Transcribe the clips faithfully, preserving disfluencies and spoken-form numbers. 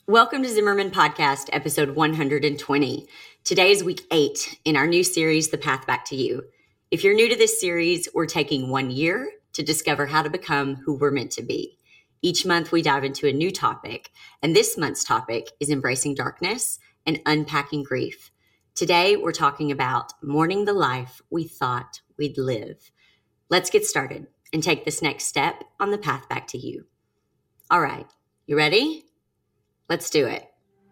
Welcome to Zimmerman Podcast, episode one hundred twenty. Today is week eight in our new series, The Path Back to You. If you're new to this series, we're taking one year to discover how to become who we're meant to be. Each month, we dive into a new topic, and this month's topic is embracing darkness and unpacking grief. Today, we're talking about mourning the life we thought we'd live. Let's get started and take this next step on the path back to you. All right, you ready? Let's do it.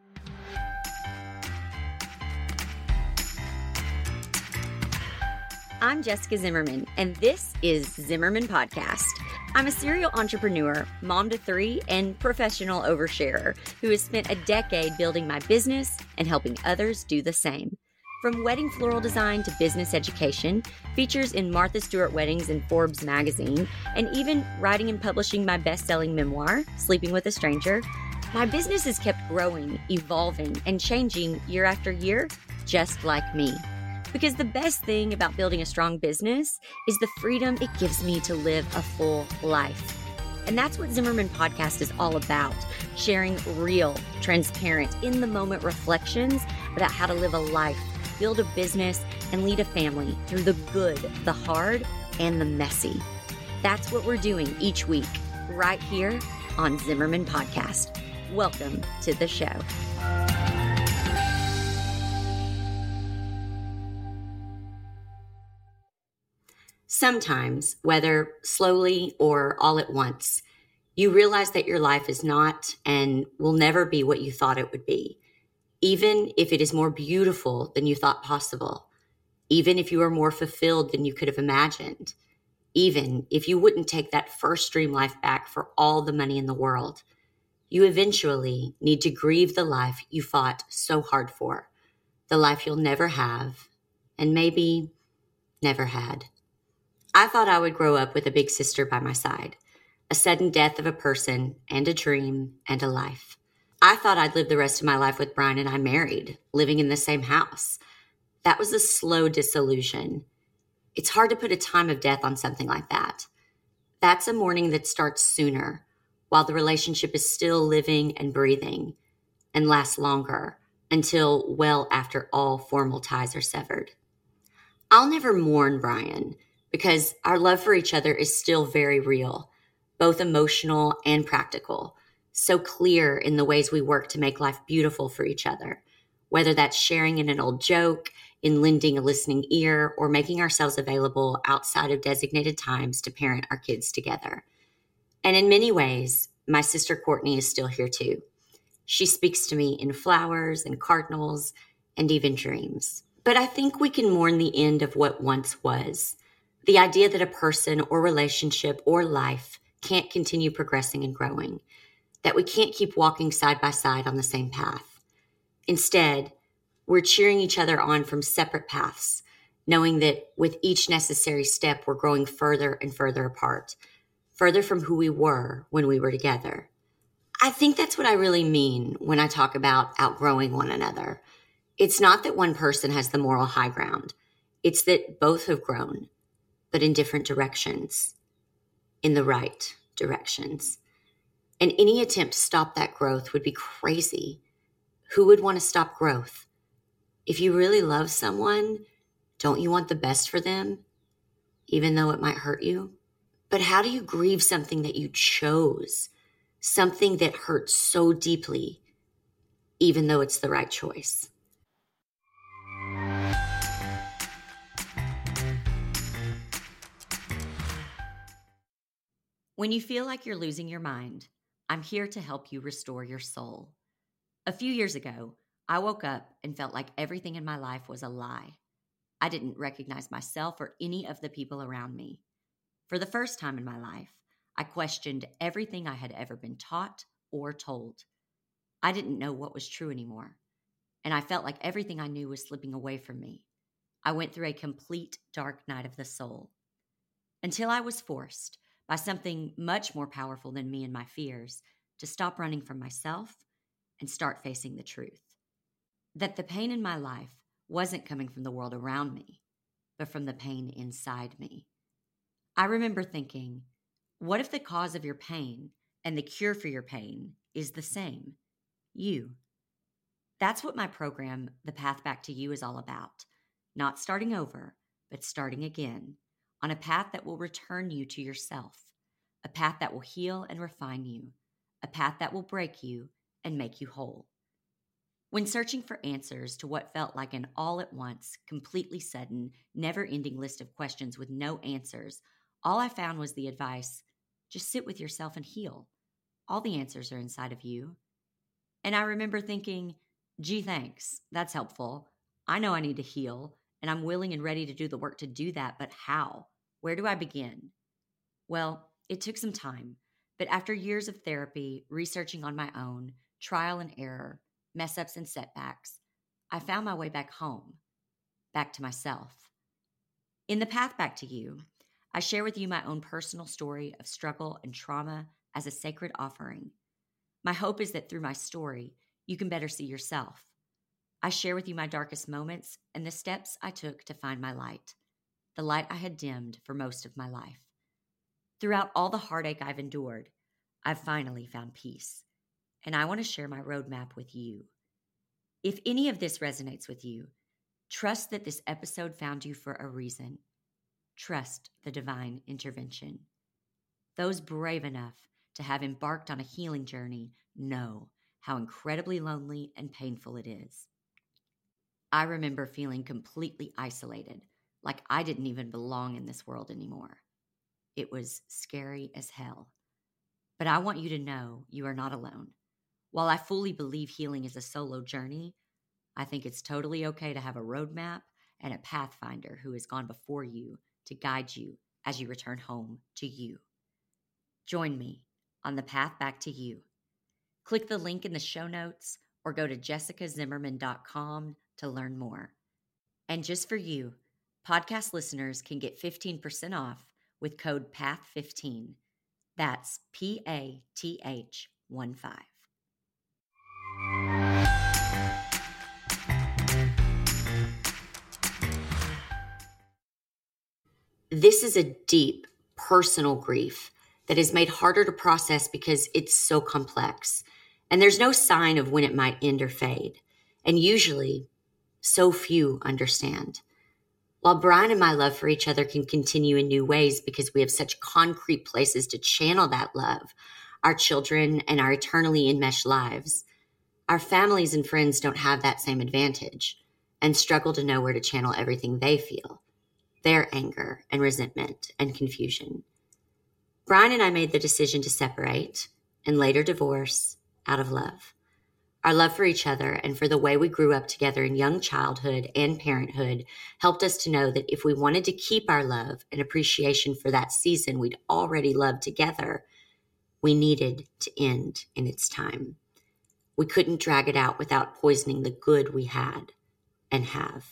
I'm Jessica Zimmerman, and this is Zimmerman Podcast. I'm a serial entrepreneur, mom to three, and professional oversharer who has spent a decade building my business and helping others do the same. From wedding floral design to business education, features in Martha Stewart Weddings and Forbes magazine, and even writing and publishing my best-selling memoir, Sleeping with a Stranger, my business has kept growing, evolving, and changing year after year, just like me. Because the best thing about building a strong business is the freedom it gives me to live a full life. And that's what Zimmerman Podcast is all about, sharing real, transparent, in-the-moment reflections about how to live a life, build a business, and lead a family through the good, the hard, and the messy. That's what we're doing each week, right here on Zimmerman Podcast. Welcome to the show. Sometimes, whether slowly or all at once, you realize that your life is not and will never be what you thought it would be, even if it is more beautiful than you thought possible, even if you are more fulfilled than you could have imagined, even if you wouldn't take that first dream life back for all the money in the world. You eventually need to grieve the life you fought so hard for, the life you'll never have, and maybe never had. I thought I would grow up with a big sister by my side, a sudden death of a person and a dream and a life. I thought I'd live the rest of my life with Brian and I married, living in the same house. That was a slow disillusion. It's hard to put a time of death on something like that. That's a mourning that starts sooner, while the relationship is still living and breathing, and lasts longer until well after all formal ties are severed. I'll never mourn Brian because our love for each other is still very real, both emotional and practical, so clear in the ways we work to make life beautiful for each other, whether that's sharing in an old joke, in lending a listening ear, or making ourselves available outside of designated times to parent our kids together. And in many ways, my sister Courtney is still here too. She speaks to me in flowers and cardinals and even dreams. But I think we can mourn the end of what once was. The idea that a person or relationship or life can't continue progressing and growing. That we can't keep walking side by side on the same path. Instead, we're cheering each other on from separate paths, knowing that with each necessary step, we're growing further and further apart. Further from who we were when we were together. I think that's what I really mean when I talk about outgrowing one another. It's not that one person has the moral high ground. It's that both have grown, but in different directions, in the right directions. And any attempt to stop that growth would be crazy. Who would want to stop growth? If you really love someone, don't you want the best for them, even though it might hurt you? But how do you grieve something that you chose, something that hurts so deeply, even though it's the right choice? When you feel like you're losing your mind, I'm here to help you restore your soul. A few years ago, I woke up and felt like everything in my life was a lie. I didn't recognize myself or any of the people around me. For the first time in my life, I questioned everything I had ever been taught or told. I didn't know what was true anymore, and I felt like everything I knew was slipping away from me. I went through a complete dark night of the soul, until I was forced, by something much more powerful than me and my fears, to stop running from myself and start facing the truth. That the pain in my life wasn't coming from the world around me, but from the pain inside me. I remember thinking, what if the cause of your pain and the cure for your pain is the same? you. That's what my program, The Path Back to You, is all about. Not starting over, but starting again on a path that will return you to yourself, a path that will heal and refine you, a path that will break you and make you whole. When searching for answers to what felt like an all-at-once, completely sudden, never-ending list of questions with no answers, all I found was the advice, just sit with yourself and heal. All the answers are inside of you. And I remember thinking, gee, thanks. That's helpful. I know I need to heal, and I'm willing and ready to do the work to do that, but how? Where do I begin? Well, it took some time, but after years of therapy, researching on my own, trial and error, mess-ups and setbacks, I found my way back home, back to myself. In The Path Back to You, I share with you my own personal story of struggle and trauma as a sacred offering. My hope is that through my story, you can better see yourself. I share with you my darkest moments and the steps I took to find my light, the light I had dimmed for most of my life. Throughout all the heartache I've endured, I've finally found peace, and I want to share my roadmap with you. If any of this resonates with you, trust that this episode found you for a reason. Trust the divine intervention. Those brave enough to have embarked on a healing journey know how incredibly lonely and painful it is. I remember feeling completely isolated, like I didn't even belong in this world anymore. It was scary as hell. But I want you to know you are not alone. While I fully believe healing is a solo journey, I think it's totally okay to have a roadmap and a pathfinder who has gone before you to guide you as you return home to you. Join me on the path back to you. Click the link in the show notes or go to jessica zimmerman dot com to learn more. And just for you, podcast listeners can get fifteen percent off with code P A T H fifteen. That's P A T H one five. This is a deep, personal grief that is made harder to process because it's so complex. And there's no sign of when it might end or fade. And usually, so few understand. While Brian and my love for each other can continue in new ways because we have such concrete places to channel that love, our children and our eternally enmeshed lives, our families and friends don't have that same advantage and struggle to know where to channel everything they feel, their anger and resentment and confusion. Brian and I made the decision to separate and later divorce out of love. Our love for each other and for the way we grew up together in young childhood and parenthood helped us to know that if we wanted to keep our love and appreciation for that season we'd already loved together, we needed to end in its time. We couldn't drag it out without poisoning the good we had and have.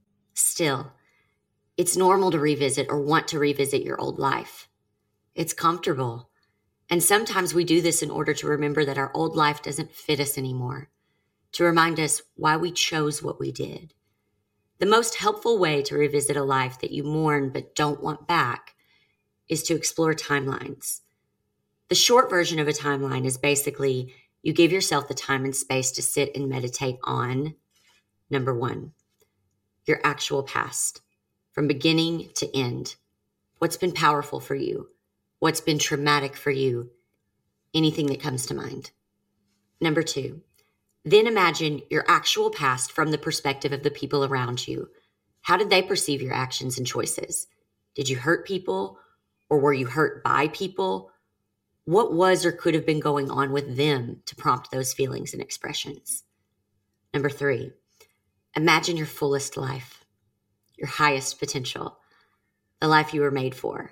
Still, it's normal to revisit or want to revisit your old life. It's comfortable. And sometimes we do this in order to remember that our old life doesn't fit us anymore, to remind us why we chose what we did. The most helpful way to revisit a life that you mourn but don't want back is to explore timelines. The short version of a timeline is basically you give yourself the time and space to sit and meditate on, number one, your actual past, from beginning to end. What's been powerful for you? What's been traumatic for you? Anything that comes to mind. Number two, then imagine your actual past from the perspective of the people around you. How did they perceive your actions and choices? Did you hurt people, or were you hurt by people? What was or could have been going on with them to prompt those feelings and expressions? Number three, imagine your fullest life, your highest potential, the life you were made for.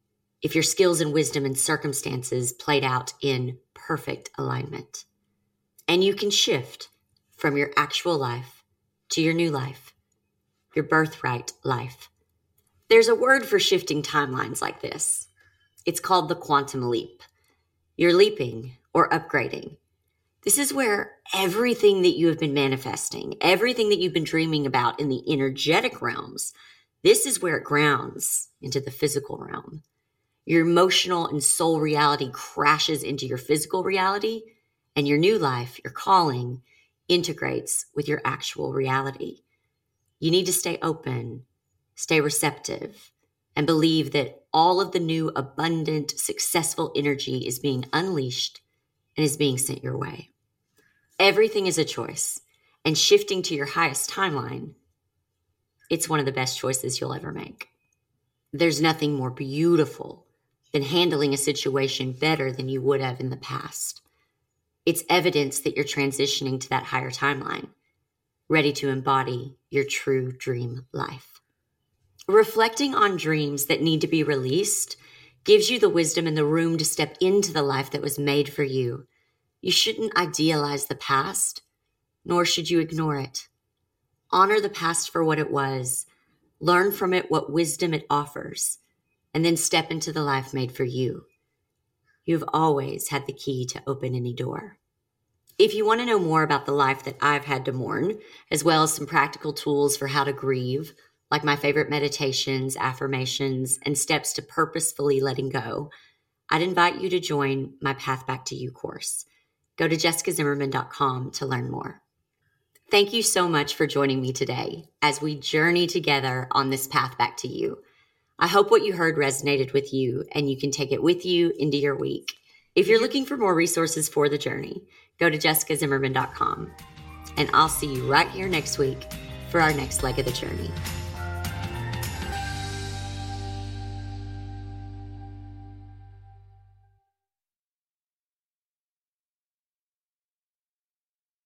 If your skills and wisdom and circumstances played out in perfect alignment. And you can shift from your actual life to your new life, your birthright life. There's a word for shifting timelines like this. It's called the quantum leap. You're leaping or upgrading. This is where everything that you have been manifesting, everything that you've been dreaming about in the energetic realms, this is where it grounds into the physical realm. Your emotional and soul reality crashes into your physical reality, and your new life, your calling, integrates with your actual reality. You need to stay open, stay receptive, and believe that all of the new, abundant, successful energy is being unleashed and is being sent your way. Everything is a choice, and shifting to your highest timeline, it's one of the best choices you'll ever make. There's nothing more beautiful than handling a situation better than you would have in the past. It's evidence that you're transitioning to that higher timeline, ready to embody your true dream life. Reflecting on dreams that need to be released gives you the wisdom and the room to step into the life that was made for you. You shouldn't idealize the past, nor should you ignore it. Honor the past for what it was, learn from it what wisdom it offers, and then step into the life made for you. You've always had the key to open any door. If you want to know more about the life that I've had to mourn, as well as some practical tools for how to grieve, like my favorite meditations, affirmations, and steps to purposefully letting go, I'd invite you to join my Path Back to You course. Go to jessica zimmerman dot com to learn more. Thank you so much for joining me today as we journey together on this path back to you. I hope what you heard resonated with you and you can take it with you into your week. If you're looking for more resources for the journey, go to jessica zimmerman dot com. And I'll see you right here next week for our next leg of the journey.